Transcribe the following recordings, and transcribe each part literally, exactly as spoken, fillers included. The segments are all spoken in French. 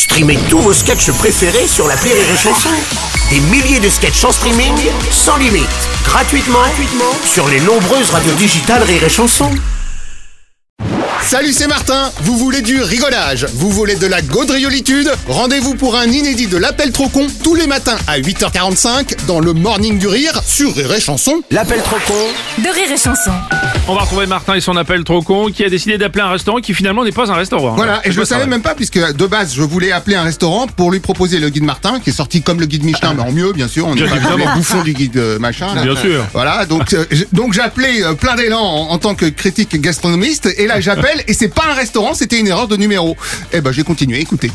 Streamez tous vos sketchs préférés sur l'appli Rire et Chanson. Des milliers de sketchs en streaming, sans limite, gratuitement, gratuitement sur les nombreuses radios digitales Rire et Chanson. Salut, c'est Martin. Vous voulez du rigolage, vous voulez de la gaudriolitude? Rendez-vous pour un inédit de l'appel trop con tous les matins à huit heures quarante-cinq dans le Morning du Rire sur Rire et Chanson. L'appel trop con de Rire et Chanson. On va retrouver Martin et son appel trop con qui a décidé d'appeler un restaurant qui finalement n'est pas un restaurant. Voilà, Alors, et je le savais même pas puisque de base je voulais appeler un restaurant pour lui proposer le guide Martin qui est sorti comme le guide Michelin, mais en mieux bien sûr, on n'est pas comme les bouffons du guide euh, machin. Là. Bien sûr. Voilà, donc euh, j- donc j'ai appelé euh, plein d'élan en, en tant que critique gastronomiste et là j'appelle et c'est pas un restaurant, c'était une erreur de numéro. Eh ben j'ai continué, écoutez.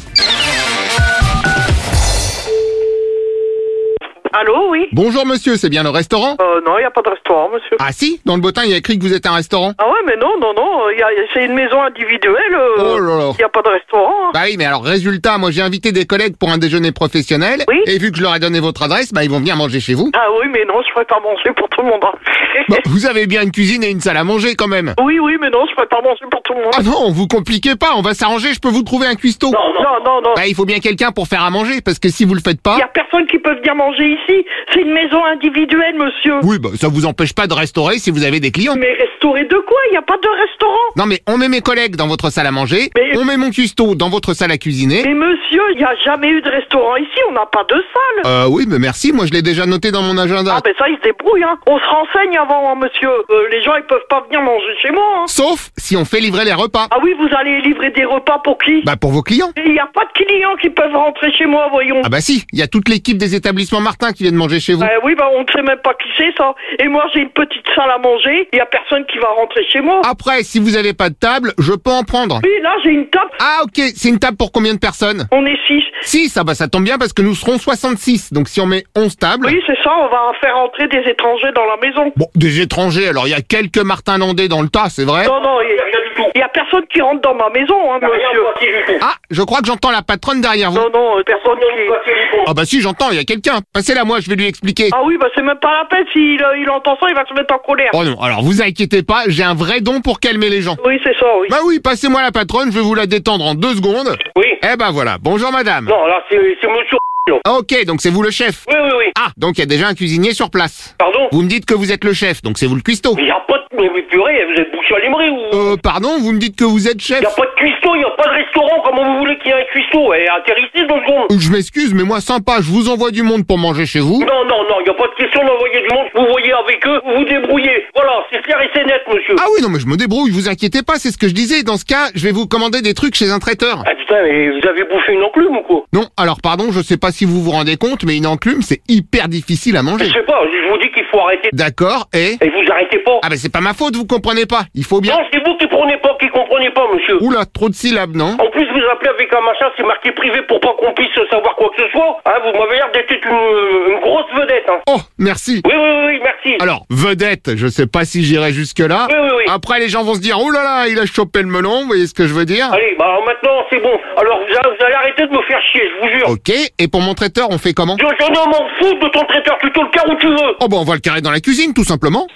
Allô, oui? Bonjour monsieur, c'est bien le restaurant? Euh, non, il n'y a pas de restaurant, monsieur. Ah si, dans le bottin il y a écrit que vous êtes un restaurant. Ah ouais, mais non, non, non, y a, c'est une maison individuelle, euh, Oh là là. il n'y a pas de restaurant. Hein. Bah oui, mais alors résultat, moi j'ai invité des collègues pour un déjeuner professionnel. Oui. Et vu que je leur ai donné votre adresse, bah ils vont venir manger chez vous. Ah oui, mais non, je ne pourrais pas manger pour tout le monde. Hein. Bah, vous avez bien une cuisine et une salle à manger quand même. Oui, oui, mais non, je ne pourrais pas manger pour tout le monde. Ah non, vous compliquez pas, on va s'arranger, je peux vous trouver un cuistot. Non, non, non, non. Bah il faut bien quelqu'un pour faire à manger, parce que si vous le faites Il pas... n'y a personne qui peut venir manger ici. C'est une maison individuelle, monsieur. Oui, bah ça vous empêche pas de restaurer si vous avez des clients. Mais restaurer de quoi? Il n'y a pas de restaurant. Non mais on met mes collègues dans votre salle à manger, Mais- on met mon cuistot dans votre salle à cuisiner. Mais monsieur, il n'y a jamais eu de restaurant ici, on n'a pas de salle. Euh oui, mais merci, moi je l'ai déjà noté dans mon agenda. Ah ben ça, ils se débrouillent, hein. On se renseigne avant, hein, monsieur. Euh, les gens, ils peuvent pas venir manger chez moi, hein. Sauf si on fait livrer les repas. Ah oui, vous allez livrer des repas pour qui? Bah pour vos clients. Il n'y a pas de clients qui peuvent rentrer chez moi, voyons. Ah bah si, il y a toute l'équipe des établissements Martin qui viennent manger chez vous. Euh, oui, bah on ne sait même pas qui c'est ça. Et moi j'ai une petite salle à manger, il n'y a personne qui va rentrer chez moi. Après, si vous avez pas de table, je peux en prendre. Oui, là j'ai une table, Ah ok, c'est une table pour combien de personnes? on est six. six, ah bah ça tombe bien parce que nous serons soixante-six. Donc si on met onze tables... Oui, c'est ça, on va faire entrer des étrangers dans la maison. Bon, des étrangers, alors il y a quelques Martin Landais dans le tas, c'est vrai? Non, non, il n'y a personne qui rentre dans ma maison, hein, monsieur. Ah, je crois que j'entends la patronne derrière vous. Non, non, euh, personne qui... Ah bah si, j'entends, il y a quelqu'un. Passez-la moi, je vais lui expliquer. Ah oui, bah c'est même pas la peine, s'il euh, il entend ça, il va se mettre en colère. Oh non, alors vous inquiétez pas, j'ai un vrai don pour calmer les gens. Oui, c'est ça, oui. Bah oui, passez-moi la patronne, je vais vous la détendre en deux secondes. Oui. Eh ben voilà, bonjour madame. Non, là, c'est c'est monsieur. là. Ah, ok, donc c'est vous le chef. Oui, oui, oui. Ah, donc il y a déjà un cuisinier sur place. Pardon? Vous me dites que vous êtes le chef, donc c'est vous le cuistot. Mais y a pas de... Mais, mais purée, vous êtes bouché à l'émery ou... Euh, pardon, vous me dites que vous êtes chef? Y a pas de cuistot, y a pas de restaurant, comment vous voulez qu'il y ait un cuistot? Eh, atterrissez deux secondes. Euh, Je m'excuse, mais moi sympa, je vous envoie du monde pour manger chez vous. Non, non, non, y a pas de question d'envoyer du monde, vous voyez avec eux, vous vous débrouillez. Voilà, c'est clair et c'est net, monsieur. Ah oui, non mais je me débrouille, vous inquiétez pas, c'est ce que je disais. Dans ce cas, je vais vous commander des trucs chez un traiteur. Ah putain, mais vous avez bouffé une enclume ou quoi? Non, alors pardon, je sais pas si vous vous rendez compte, mais une enclume, c'est hyper difficile à Je manger. sais pas, je vous dis qu'il faut arrêter. D'accord, et... Et vous arrêtez pas. Ah bah c'est pas ma faute, vous comprenez pas. Il faut bien... Non, c'est vous qui prenez pas, qui comprenez pas, monsieur. Oula, trop de syllabes, non? En plus, vous appelez avec un machin, c'est marqué privé pour pas qu'on puisse savoir quoi que ce soit. Hein, vous m'avez l'air d'être une, une grosse vedette, hein. Oh, merci. Oui, oui, oui, merci. Alors, vedette, je sais pas si j'irai jusque-là. Oui, oui, oui. Après, les gens vont se dire, oh là là, il a chopé le melon, vous voyez ce que je veux dire? Allez, bah alors maintenant, c'est bon. Alors, vous, a- vous allez arrêter de me faire chier, je vous jure. Ok, et pour mon traiteur, on fait comment? Je, je ne m'en fous de ton traiteur, tu te le carres où tu veux. Oh bah on va le carrer dans la cuisine, tout simplement.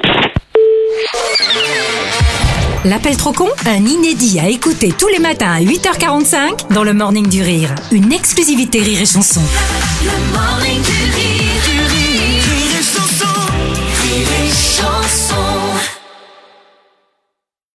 L'appel trop con, un inédit à écouter tous les matins à huit heures quarante-cinq dans le Morning du Rire. Une exclusivité Rire et Chanson. Le Morning du Rire.